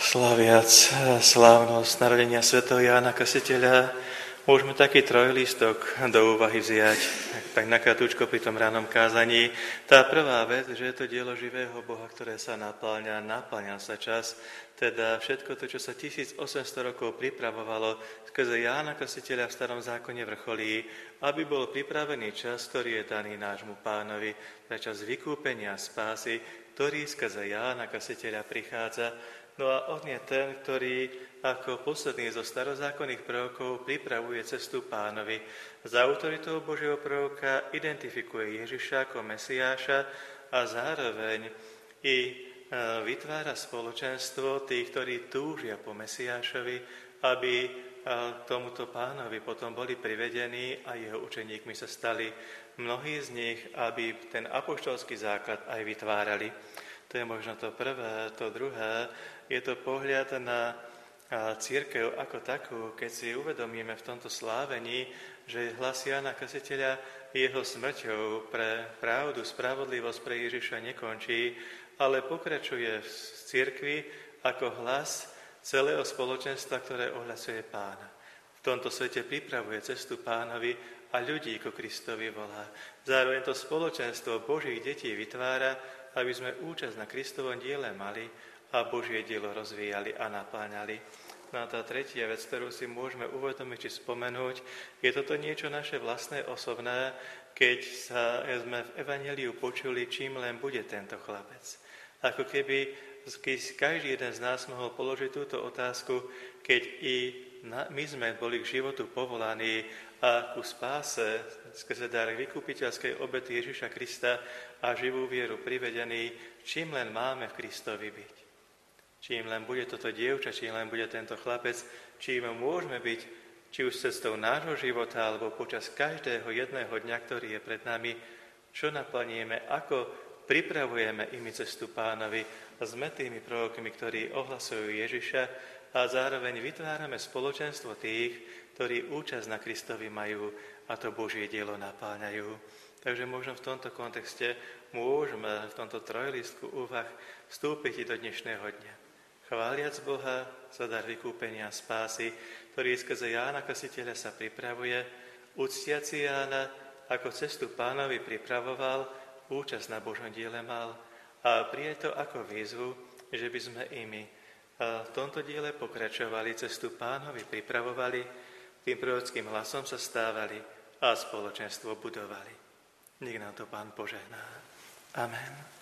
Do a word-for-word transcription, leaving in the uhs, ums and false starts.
Sláviac slávnosť narodenia svätého Jána Krstiteľa, môžeme taký trojlistok do úvahy vziať, tak nakratučko pri tom ránom kázaní. Tá prvá vec, že je to dielo živého Boha, ktoré sa napĺňa, napĺňa sa čas, teda všetko to, čo sa tisícosemsto rokov pripravovalo skrze Jána Krstiteľa v starom zákone vrcholí, aby bol pripravený čas, ktorý je daný nášmu Pánovi, pre čas vykúpenia spásy, ktorý skrze Jána Krstiteľa prichádza. No a on je ten, ktorý ako posledný zo starozákonných prorokov pripravuje cestu Pánovi. Za autoritou Božieho proroka identifikuje Ježiša ako Mesiáša a zároveň i vytvára spoločenstvo tých, ktorí túžia po Mesiášovi, aby tomuto Pánovi potom boli privedení a jeho učeníkmi sa stali mnohí z nich, aby ten apoštolský základ aj vytvárali. To je možno to prvé. To druhé, je to pohľad na cirkev ako takú, keď si uvedomíme v tomto slávení, že hlas Jána Krstiteľa jeho smrťou pre pravdu, spravodlivosť pre Ježiša nekončí, ale pokračuje v cirkvi ako hlas celého spoločenstva, ktoré ohlasuje Pána. V tomto svete pripravuje cestu Pánovi a ľudí ku Kristovi volá. Zároveň to spoločenstvo Božích detí vytvára, aby sme účasť na Kristovom diele mali a Božie dielo rozvíjali a napáňali. No a tá tretia vec, ktorú si môžeme uvedomiť či spomenúť, je toto niečo naše vlastné osobné, keď sa sme v Evanjeliu počuli, čím len bude tento chlapec. Ako keby každý jeden z nás mohol položiť túto otázku, keď i my sme boli k životu povolaní a ku spáse skrze dar vykupiteľskej obety Ježiša Krista a živú vieru privedení, čím len máme v Kristovi byť. Čím len bude toto dievča, čím len bude tento chlapec, čím môžeme byť, či už cestou nášho života, alebo počas každého jedného dňa, ktorý je pred nami, čo naplníme, ako pripravujeme imi cestu Pánovi. Sme tými prorokmi, ktorí ohlasujú Ježiša a zároveň vytvárame spoločenstvo tých, ktorí účasť na Kristovi majú a to Božie dielo napáňajú. Takže možno v tomto kontexte môžeme v tomto trojlistku úvah vstúpiť do dnešného dňa. Chváliac Boha za dar vykúpenia spásy, ktorý skrze Jána Krstiteľa sa pripravuje, uctiaci Jána ako cestu Pánovi pripravoval, účasť na Božom diele mal a prijať to ako výzvu, že by sme imi v tomto diele pokračovali, cestu Pánovi pripravovali, tým prorockým hlasom sa stávali a spoločenstvo budovali. Nech nám to Pán požehná. Amen.